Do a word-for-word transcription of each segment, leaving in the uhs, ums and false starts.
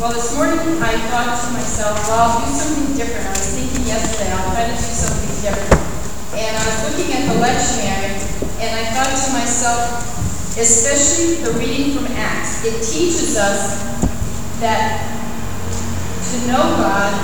Well, this morning I thought to myself, well, I'll do something different. I was thinking yesterday, I'll try to do something different. And I was looking at the lectionary, and I thought to myself, especially the reading from Acts, it teaches us that to know God,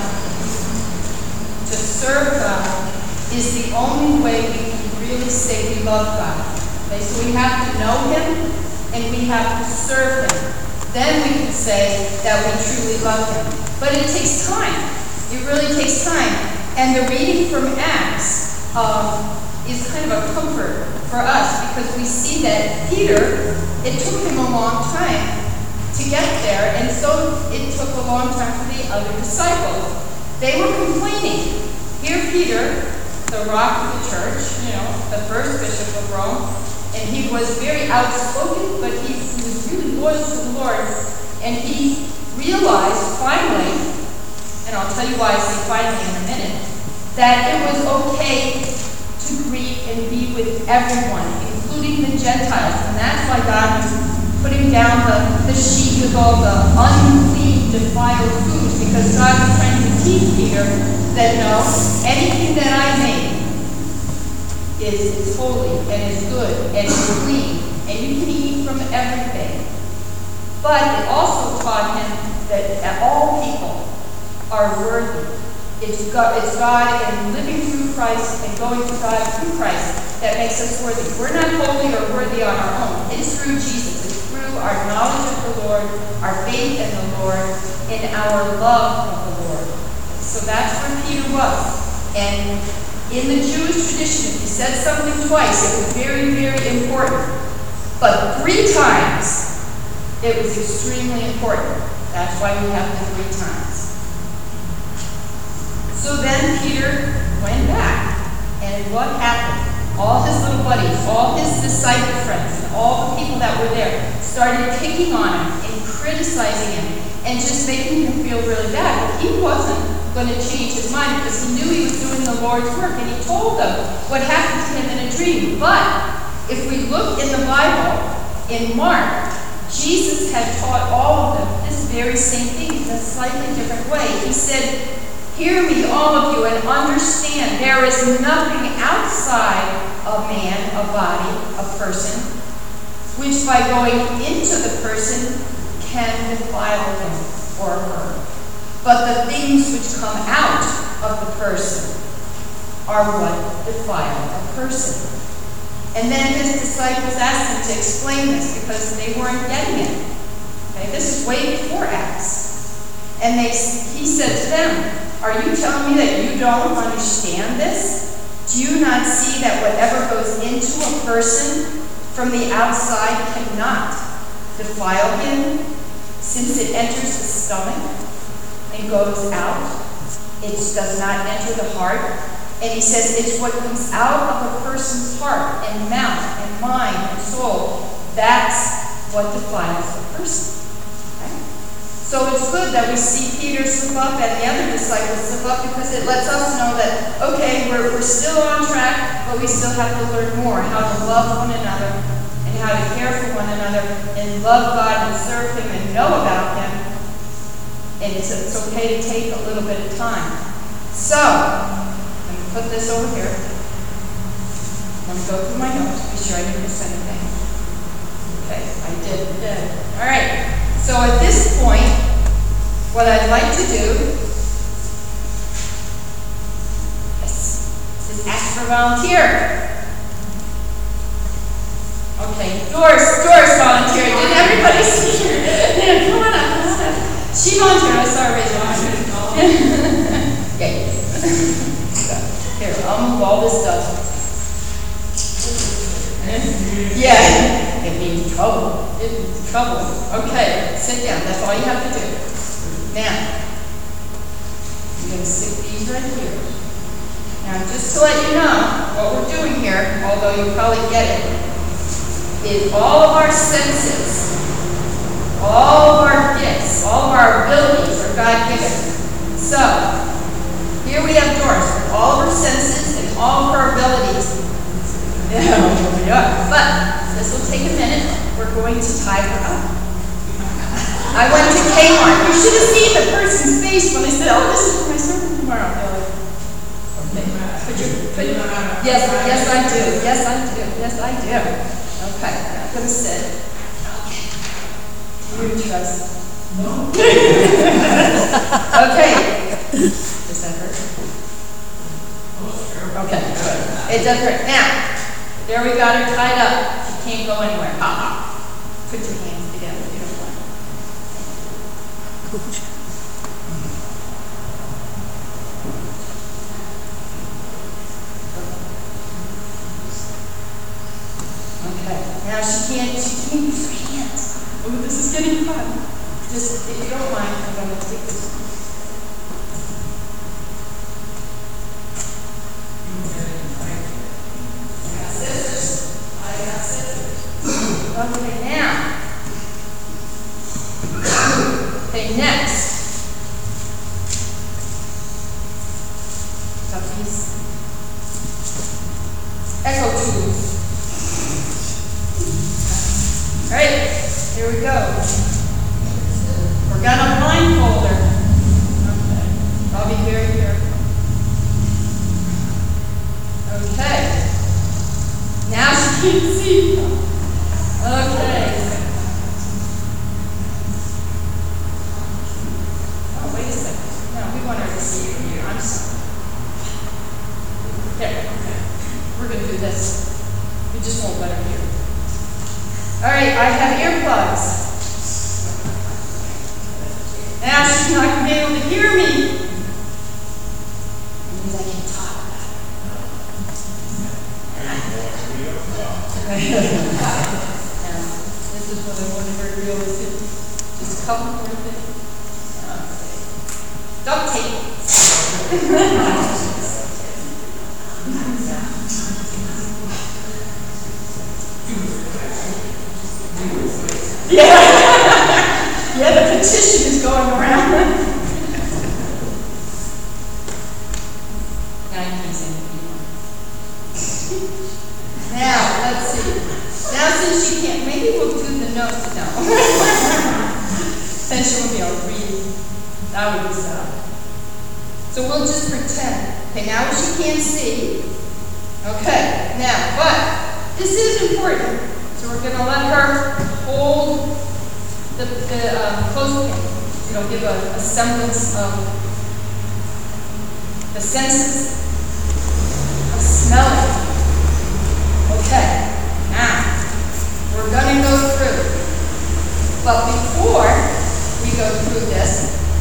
to serve God, is the only way we can really say we love God. Okay, so we have to know Him, and we have to serve Him. Then we can say that we truly love Him. But it takes time. It really takes time. And the reading from Acts um, is kind of a comfort for us because we see that Peter, it took him a long time to get there, and so it took a long time for the other disciples. They were complaining. Here Peter, the rock of the church, you know, the first bishop of Rome, and he was very outspoken, but he was really loyal to the Lord. And he realized finally, and I'll tell you why I say finally in a minute, that it was okay to greet and be with everyone, including the Gentiles. And that's why God was putting down the, the sheet with all the unclean, defiled foods, because God was trying to teach Peter that no, anything that I make is, is holy and is good and is clean, and you can eat from everything. But it also taught him that all people are worthy. It's God, it's God and living through Christ and going to God through Christ that makes us worthy. We're not holy or worthy on our own. It's through Jesus. It's through our knowledge of the Lord, our faith in the Lord, and our love of the Lord. So that's where Peter was. And in the Jewish tradition, if you said something twice, it was very, very important. But three times, it was extremely important. That's why we have the three times. So then Peter went back, and what happened? All his little buddies, all his disciple friends, and all the people that were there started picking on him and criticizing him and just making him feel really bad. But he wasn't going to change his mind because he knew he was doing the Lord's work, and he told them what happened to him in a dream. But if we look in the Bible, in Mark, Jesus had taught all of them this very same thing in a slightly different way. He said, "Hear me, all of you, and understand there is nothing outside a man, a body, a person, which by going into the person can defile him or her. But the things which come out of the person are what defile a person." And then his disciples asked him to explain this because they weren't getting it. Okay, this is way before Acts. And they, he said to them, "Are you telling me that you don't understand this? Do you not see that whatever goes into a person from the outside cannot defile him, since it enters the stomach and goes out? It does not enter the heart." And he says it's what comes out of a person's heart and mouth and mind and soul. That's what defiles the person. Okay? So it's good that we see Peter slip up and the other disciples slip up because it lets us know that, okay, we're, we're still on track, but we still have to learn more how to love one another and how to care for one another and love God and serve Him and know about Him. And it's, it's okay to take a little bit of time. So, put this over here. Let me go through my notes, be sure I didn't miss anything. Okay, I did. Good. All right. So at this point, what I'd like to do is, is ask for a volunteer. Okay, Doris, Doris volunteered. Didn't everybody see her? Yeah, come on up, come on up. She volunteered. I saw her raise her hand. Okay. Here, I'll move all this stuff. Yeah, it means trouble. It means trouble. Okay, sit down. That's all you have to do. Now, I'm going to stick these right here. Now, just to let you know, what we're doing here, although you probably get it, is all of our senses, all of our gifts, all of our abilities are God-given. So, here we have Doris with all of her senses and all of her abilities. Yeah, but this will take a minute. We're going to tie her up. I went to Kmart you should have seen the person's face when I said, oh, this is for my sermon tomorrow. They're like, okay. Could you, could you, yes, yes, I do. Yes, I do. Yes, I do. Okay, I'm going to sit. Okay. You trust. No. Okay. Does that hurt? Okay, good. It doesn't hurt. Now, there we got her tied up. She can't go anywhere. Ha ha. Put your hands together. Beautiful. Okay. Now she can't. She can't use her hands. Oh, this is getting fun. Just, if you don't mind, I'm going to take this. Okay, now. Okay, next. Got these echo tubes. All right, here we go. We're gonna blindfold her. Okay, I'll be very careful. Okay. Now she can see. Okay. Oh, wait a second. No, we want her to see you here. I'm sorry. There. Okay. We're going to do this. We just won't let her hear. All right, I have earplugs. Now she's not going to be able to hear me. That means I can talk about it. This is what I wanted her to realize. Just a couple more things. Okay. Duct tape. Yeah. Yeah, the petition is going around. Now you can sing it. Now, let's see. Now, since she can't, maybe we'll do the notes. No. Then she won't be able to read. That would be sad. So we'll just pretend. Okay, now she can't see. Okay, now, but this is important. So we're going to let her hold the, the um, clothespin. You know, give a, a semblance of the senses of smelling. Okay, now. We're going to go through. But before we go through this,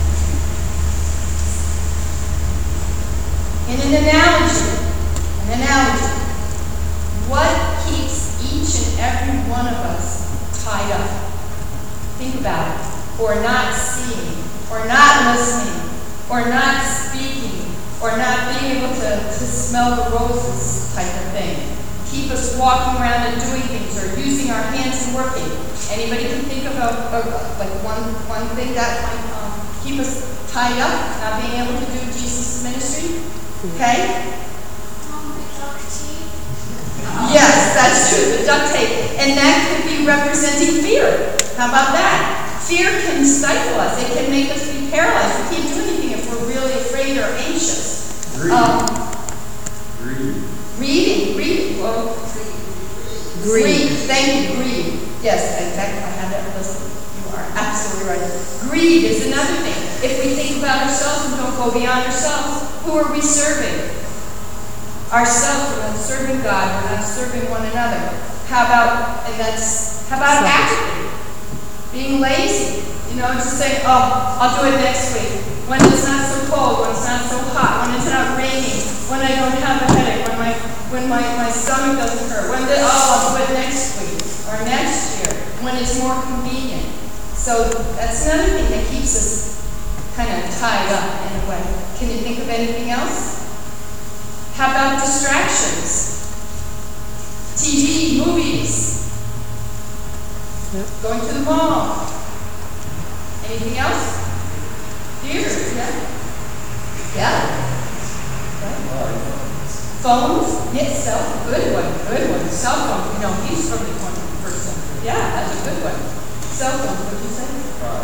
in an analogy, an analogy, what keeps each and every one of us tied up? Think about it. Or not seeing, or not listening, or not speaking, or not being able to, to smell the roses type of thing. Keep us walking around and doing things, or using our hands and working. Anybody can think of a, a like one one thing that might um, keep us tied up, not being able to do Jesus' ministry? Okay? Um, the duct tape. Yes, that's true, the duct tape. And that could be representing fear. How about that? Fear can stifle us. It can make us be paralyzed. We can't do anything if we're really afraid or anxious. Greed. Um, Greed. reading, reading. Well, greed. Greed. Thank you, greed. Yes, in fact, I had that listed. You are absolutely right. Greed is another thing. If we think about ourselves and don't go beyond ourselves, who are we serving? Ourselves. We're not serving God. We're not serving one another. How about, and that's, how about apathy? Being lazy. You know, just saying, oh, I'll do it next week. When it's not so cold, when it's not so hot, when it's not raining, when I don't have a headache, when my when my, my stomach doesn't hurt, when the, oh, I'll do it next week or next year, when it's more convenient. So that's another thing that keeps us kind of tied up in a way. Can you think of anything else? How about distractions? T V, movies, Yep. going to the mall. Anything else? Theater, yeah. Yeah. Right. Phones, yes, cell, good one, good one. Cell phone, you know, he's from the twenty-first century. Yeah, that's a good one. Cell phone, what did you say? Pride.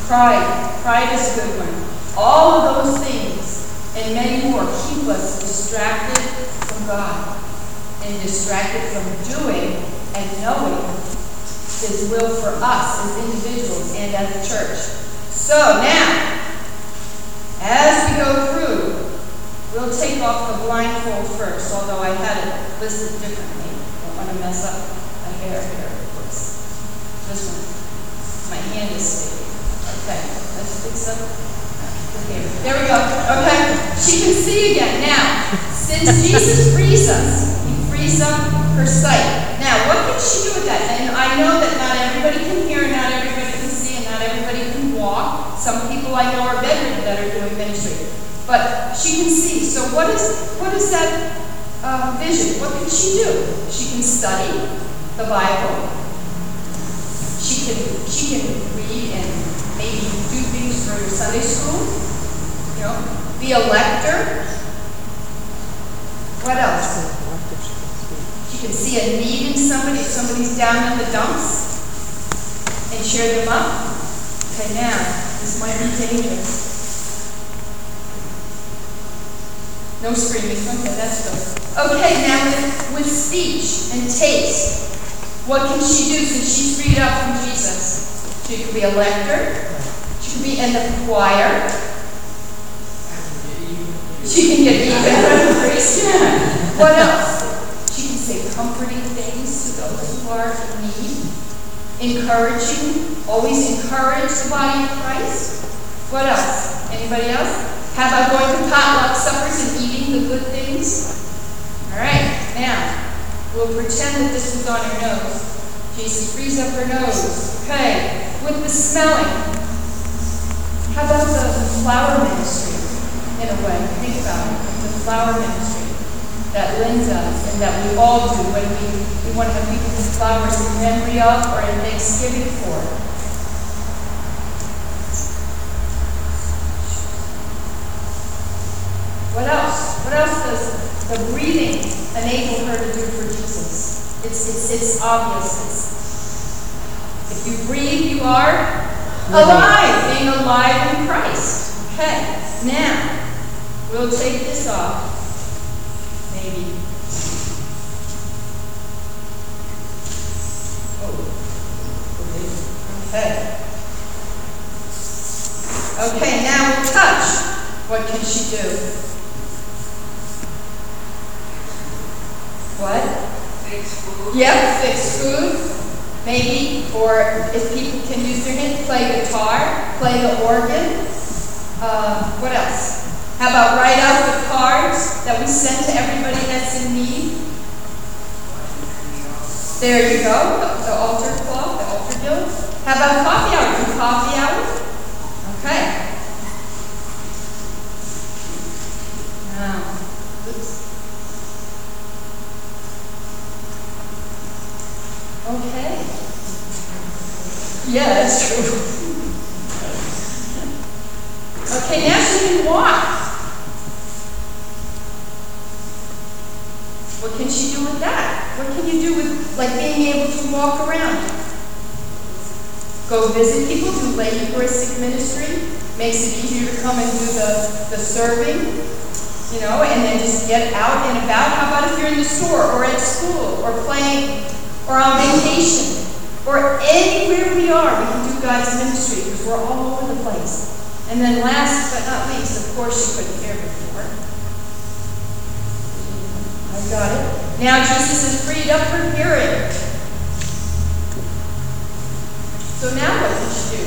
Pride. Pride is a good one. All of those things and many more keep us distracted from God and distracted from doing and knowing His will for us as individuals and as a church. So now, as we go through, we'll take off the blindfold first, although I had it listed differently. Don't want to mess up a hair here, of course. This one. My hand is sticky. Okay, let's fix up. Okay, there we go. Okay, she can see again. Now, since Jesus frees us, He frees up her sight. Now, what can she do with that? And I know that not everybody can hear, not everybody can see, and not everybody can walk. Some people I know are bedridden that are doing ministry. But she can see. So what is what is that uh, vision? What can she do? She can study the Bible. She can she can read and maybe do things for Sunday school. You know, be a lector. What else? She can see a need in somebody. If somebody's down in the dumps, and cheer them up. Okay, now this might be dangerous. No screaming. Okay, that's good. Okay, now with, with speech and taste, what can she do since she's freed up from Jesus? She could be a lector. She could be in the choir. She can get even from the priest. Yeah. What else? She can say comforting things to those who are in need. Encouraging. Always encourage the body of Christ. What else? Anybody else? How about going to potluck suppers and eating the good things? All right, now, we'll pretend that this was on her nose. Jesus frees up her nose. Okay, with the smelling. How about the flower ministry, in a way? Think about it. The flower ministry that Lynn does and that we all do when we, we want to have people with flowers in memory of or in Thanksgiving for. What else? What else does the breathing enable her to do for Jesus? It's, it's, it's obvious. It's, if you breathe, you are alive, being alive in Christ. Okay, now, we'll take this off. Maybe. Oh, okay. Okay, now with touch, what can she do? What? Fix food. Yep, fix food, maybe, or if people can use their hand, play guitar, play the organ. Uh, what else? How about write out the cards that we send to everybody that's in need? There you go, the, the altar cloth, the altar guild. How about coffee hour? Do coffee hour? Okay. Now, oops. Okay. Yeah, that's true. Okay, now she can walk. What can she do with that? What can you do with, like, being able to walk around? Go visit people, do lay Eucharistic ministry. Makes it easier to come and do the, the serving, you know, and then just get out and about. How about if you're in the store or at school or playing or on vacation, or anywhere we are, we can do God's ministry because we're all over the place. And then last but not least, of course, she couldn't hear before. I got it. Now Jesus has freed up her hearing. So now what can she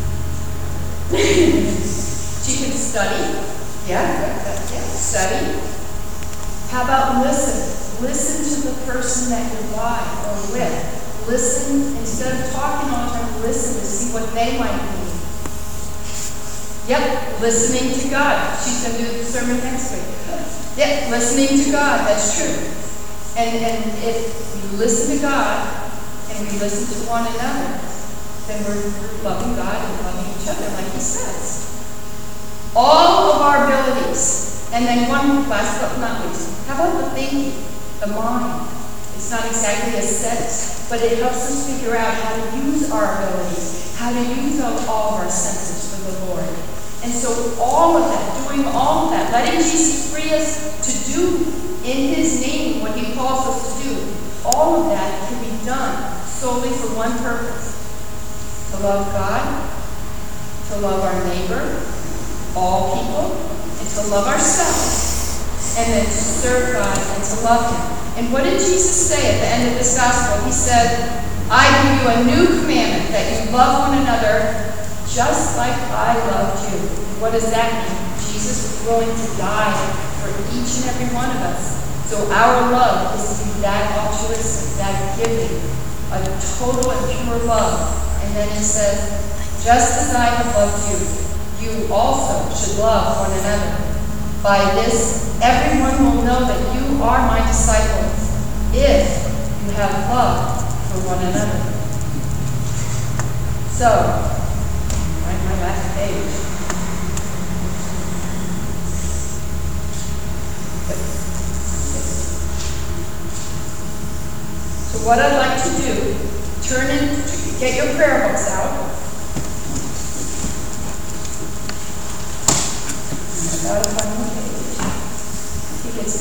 do? She can study. Yeah, yeah, study. How about listen? Listen to the person that you're by or with. Listen, instead of talking all the time, listen to see what they might need. Yep, listening to God. She's going to do the sermon next week. Yep, listening to God. That's true. And, and if we listen to God and we listen to one another, then we're loving God and loving each other like He says. All of our abilities. And then one last but not least, how about the thinking? The mind. It's not exactly a set, but it helps us figure out how to use our abilities, how to use all, all of our senses the Lord. And so all of that, doing all of that, letting Jesus free us to do in his name what he calls us to do, all of that can be done solely for one purpose: to love God, to love our neighbor, all people, and to love ourselves, and then to serve God and to love him. And what did Jesus say at the end of this gospel? He said, I give you a new commandment, that you love one another just like I loved you. What does that mean? Jesus was willing to die for each and every one of us. So our love is to be that altruistic, that giving, a total and pure love. And then he says, just as I have loved you, you also should love one another. By this, everyone will know that you are my disciples, if you have love for one another. So, write my last page. So what I'd like to do, turn in, get your prayer books out. About a final page. I think it's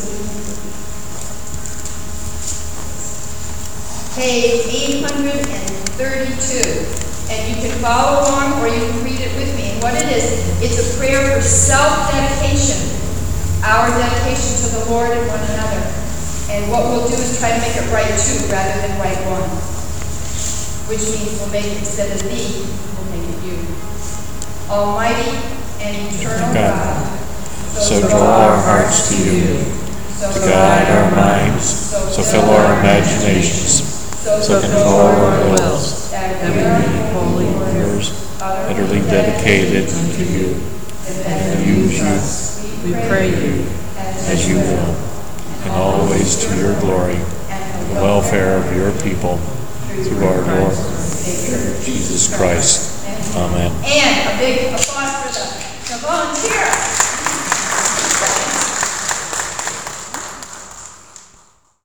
page eight hundred thirty-two. And you can follow along or you can read it with me. And what it is, it's a prayer for self-dedication, our dedication to the Lord and one another. And what we'll do is try to make it right two rather than right one. Which means we'll make it, instead of thee, we'll make it you. Almighty and eternal God, God, so draw our hearts to you, to guide our minds, so fill our imaginations, so control our wills, that we may be wholly yours, utterly dedicated to you, and use you, We pray you. as you will, and always to your glory, the welfare of your people, through our Lord Jesus Christ. Amen. And a big applause for the, the volunteer.